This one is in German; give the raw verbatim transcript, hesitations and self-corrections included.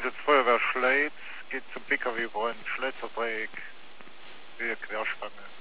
Einsatz Feuerwehr Schleiz, geht zum P K W-Brand, Schleizer Dreieck, Höhe Querspange.